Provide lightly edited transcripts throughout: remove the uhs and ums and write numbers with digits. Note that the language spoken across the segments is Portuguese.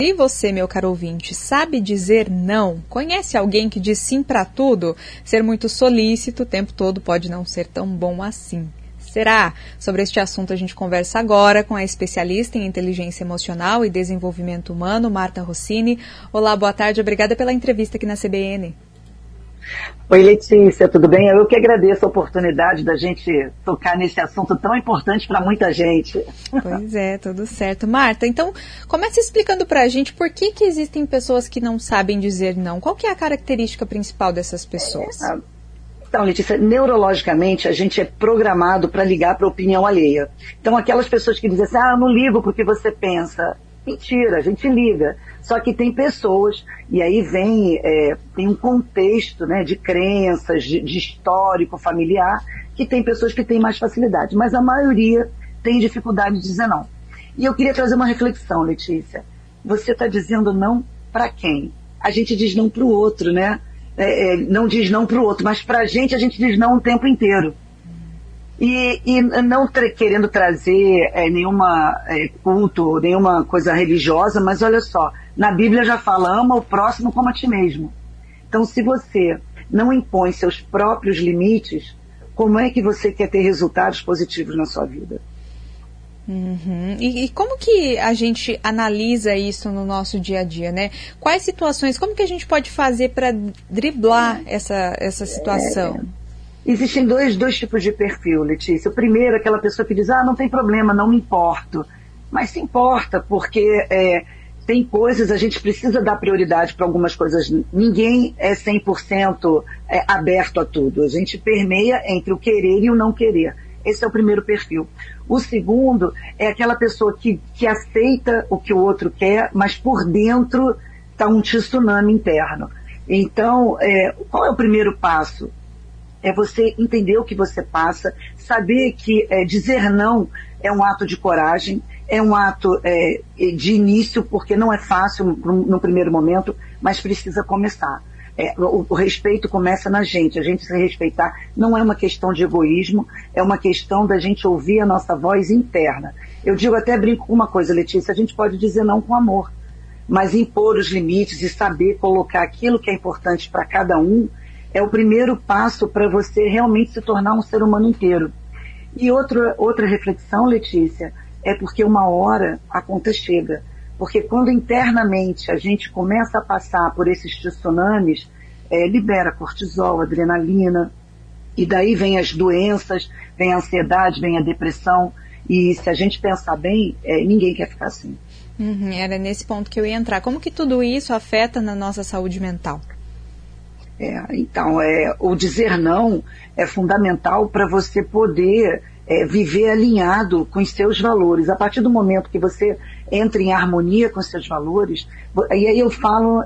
E você, meu caro ouvinte, sabe dizer não? Conhece alguém que diz sim para tudo? Ser muito solícito o tempo todo pode não ser tão bom assim. Será? Sobre este assunto a gente conversa agora com a especialista em inteligência emocional e desenvolvimento humano, Marta Rossini. Olá, boa tarde, obrigada pela entrevista aqui na CBN. Oi, Letícia, tudo bem? Eu que agradeço a oportunidade da gente tocar nesse assunto tão importante para muita gente. Pois é, tudo certo. Marta, então comece explicando para a gente por que existem pessoas que não sabem dizer não. Qual que é a característica principal dessas pessoas? Então, Letícia, neurologicamente a gente é programado para ligar para a opinião alheia. Então, aquelas pessoas que dizem assim, eu não ligo porque você pensa. Mentira, a gente liga. Só que tem pessoas, e aí tem um contexto, né, de crenças, de histórico familiar, que tem pessoas que têm mais facilidade. Mas a maioria tem dificuldade de dizer não. E eu queria trazer uma reflexão, Letícia. Você está dizendo não para quem? A gente diz não para o outro, né? Não diz não para o outro, mas para a gente diz não o tempo inteiro. E não querendo trazer nenhuma culto, nenhuma coisa religiosa, mas olha só, na Bíblia já fala, ama o próximo como a ti mesmo. Então, se você não impõe seus próprios limites, como é que você quer ter resultados positivos na sua vida? Uhum. E como que a gente analisa isso no nosso dia a dia, né? Quais situações, como que a gente pode fazer para driblar essa situação? Existem dois tipos de perfil, Letícia. O primeiro é aquela pessoa que diz, não tem problema, não me importo. Mas se importa, porque tem coisas, a gente precisa dar prioridade para algumas coisas. Ninguém é 100% aberto a tudo. A gente permeia entre o querer e o não querer. Esse é o primeiro perfil. O segundo é aquela pessoa que aceita o que o outro quer, mas por dentro está um tsunami interno. Então, qual é o primeiro passo? É você entender o que você passa, saber que dizer não é um ato de coragem, é um ato de início, porque não é fácil no primeiro momento, mas precisa começar. O respeito começa na gente, a gente se respeitar não é uma questão de egoísmo, é uma questão da gente ouvir a nossa voz interna. Eu digo, até brinco com uma coisa, Letícia, a gente pode dizer não com amor, mas impor os limites e saber colocar aquilo que é importante para cada um, é o primeiro passo para você realmente se tornar um ser humano inteiro. E outra reflexão, Letícia, é porque uma hora a conta chega. Porque quando internamente a gente começa a passar por esses tsunamis, libera cortisol, adrenalina, e daí vem as doenças, vem a ansiedade, vem a depressão, e se a gente pensar bem, ninguém quer ficar assim. Era nesse ponto que eu ia entrar. Como que tudo isso afeta na nossa saúde mental? Então, o dizer não é fundamental para você poder viver alinhado com os seus valores. A partir do momento que você entra em harmonia com os seus valores, e aí eu falo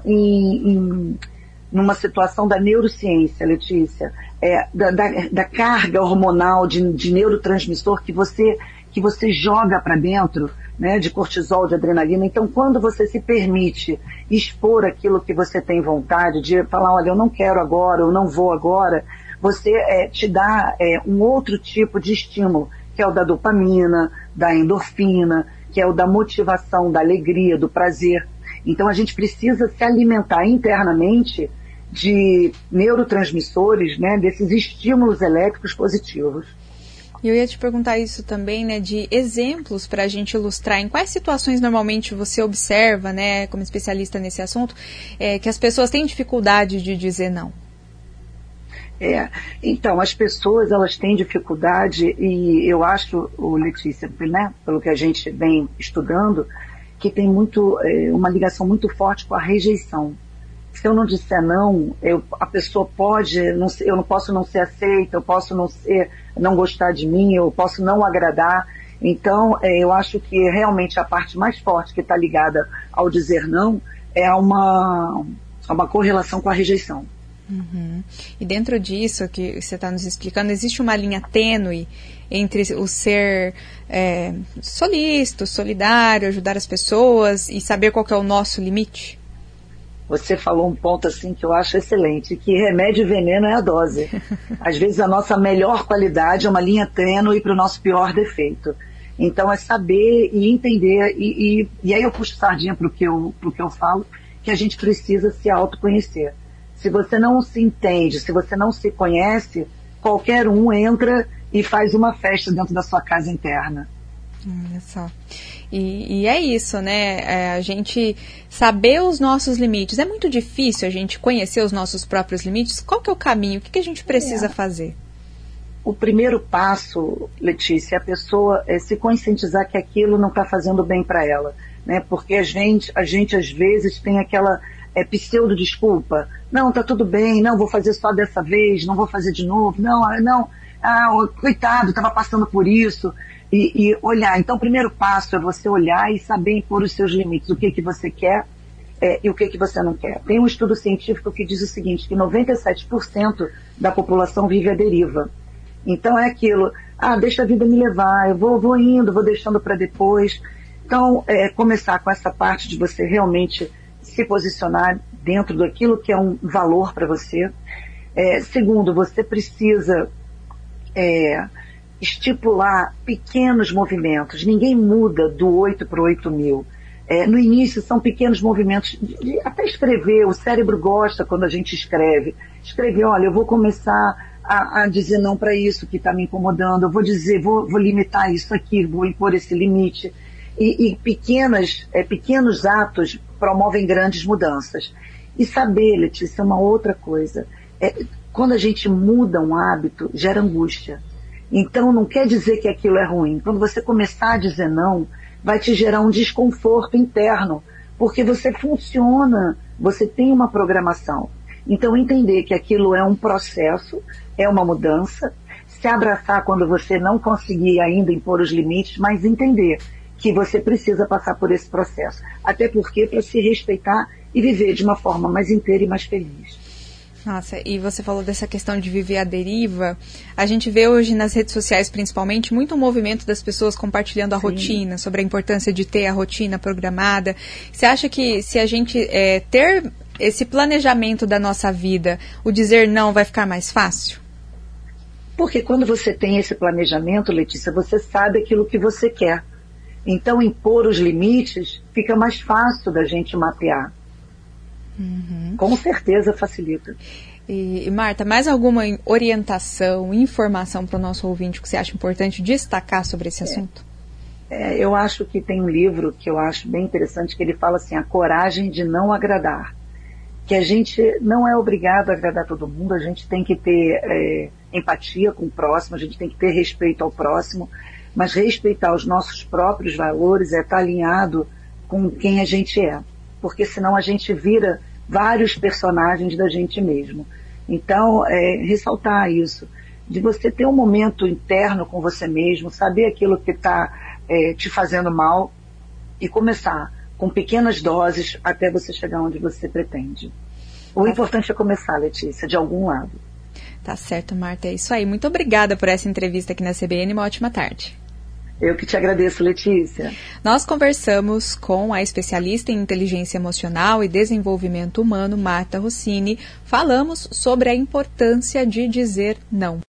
numa situação da neurociência, Letícia, da carga hormonal de neurotransmissor que você joga para dentro, né, de cortisol, de adrenalina. Então, quando você se permite expor aquilo que você tem vontade, de falar, olha, eu não quero agora, eu não vou agora, você te dá um outro tipo de estímulo, que é o da dopamina, da endorfina, que é o da motivação, da alegria, do prazer. Então, a gente precisa se alimentar internamente de neurotransmissores, né, desses estímulos elétricos positivos. E eu ia te perguntar isso também, né, de exemplos para a gente ilustrar em quais situações normalmente você observa, né, como especialista nesse assunto, que as pessoas têm dificuldade de dizer não. Então, as pessoas, elas têm dificuldade, e eu acho, Letícia, né, pelo que a gente vem estudando, que tem uma ligação muito forte com a rejeição. Se eu não disser não, a pessoa pode, eu não posso não ser aceita, eu posso não gostar de mim, eu posso não agradar. Então, eu acho que realmente a parte mais forte que está ligada ao dizer não é uma correlação com a rejeição. Uhum. E dentro disso que você está nos explicando, existe uma linha tênue entre o ser solícito, solidário, ajudar as pessoas e saber qual que é o nosso limite? Você falou um ponto assim que eu acho excelente, que remédio e veneno é a dose. Às vezes a nossa melhor qualidade é uma linha tênue para o nosso pior defeito. Então é saber e entender, e aí eu puxo sardinha pro que eu falo, que a gente precisa se autoconhecer. Se você não se entende, se você não se conhece, qualquer um entra e faz uma festa dentro da sua casa interna. Olha só. E é isso, né? A gente saber os nossos limites. É muito difícil a gente conhecer os nossos próprios limites. Qual que é o caminho? O que a gente precisa fazer? O primeiro passo, Letícia, é a pessoa se conscientizar que aquilo não está fazendo bem para ela, né? Porque a gente às vezes tem aquela pseudo-desculpa. Não, tá tudo bem, não, vou fazer só dessa vez, não vou fazer de novo, coitado, estava passando por isso. E olhar. Então, o primeiro passo é você olhar e saber impor os seus limites, o que você quer e o que você não quer. Tem um estudo científico que diz o seguinte, que 97% da população vive à deriva. Então é aquilo, deixa a vida me levar, eu vou indo, vou deixando para depois. Então, começar com essa parte de você realmente se posicionar dentro daquilo que é um valor para você. Segundo, você precisa estipular pequenos movimentos. Ninguém muda do 8 para o 8.000. No início são pequenos movimentos, até escrever, o cérebro gosta quando a gente escreve. Escrever, olha, eu vou começar a dizer não para isso que está me incomodando, eu vou dizer, vou limitar isso aqui, vou impor esse limite. E pequenos atos promovem grandes mudanças. E saber, Letícia, uma outra coisa. Quando a gente muda um hábito, gera angústia. Então não quer dizer que aquilo é ruim. Quando você começar a dizer não, vai te gerar um desconforto interno, porque você funciona, você tem uma programação. Então entender que aquilo é um processo, é uma mudança, se abraçar quando você não conseguir ainda impor os limites, mas entender que você precisa passar por esse processo. Até porque para se respeitar e viver de uma forma mais inteira e mais feliz. Nossa, e você falou dessa questão de viver à deriva. A gente vê hoje nas redes sociais, principalmente, muito o movimento das pessoas compartilhando a rotina, sobre a importância de ter a rotina programada. Você acha que se a gente ter esse planejamento da nossa vida, o dizer não vai ficar mais fácil? Porque quando você tem esse planejamento, Letícia, você sabe aquilo que você quer. Então, impor os limites fica mais fácil da gente mapear. Uhum. Com certeza facilita. E Marta, mais alguma orientação, informação para o nosso ouvinte que você acha importante destacar sobre esse assunto? Eu acho que tem um livro que eu acho bem interessante, que ele fala assim, a coragem de não agradar. Que a gente não é obrigado a agradar todo mundo, a gente tem que ter empatia com o próximo, a gente tem que ter respeito ao próximo, mas respeitar os nossos próprios valores é estar alinhado com quem a gente é. Porque senão a gente vira vários personagens da gente mesmo. Então, ressaltar isso, de você ter um momento interno com você mesmo, saber aquilo que está te fazendo mal e começar com pequenas doses até você chegar onde você pretende. O importante é começar, Letícia, de algum lado. Tá certo, Marta, é isso aí. Muito obrigada por essa entrevista aqui na CBN, uma ótima tarde. Eu que te agradeço, Letícia. Nós conversamos com a especialista em inteligência emocional e desenvolvimento humano, Marta Rossini. Falamos sobre a importância de dizer não.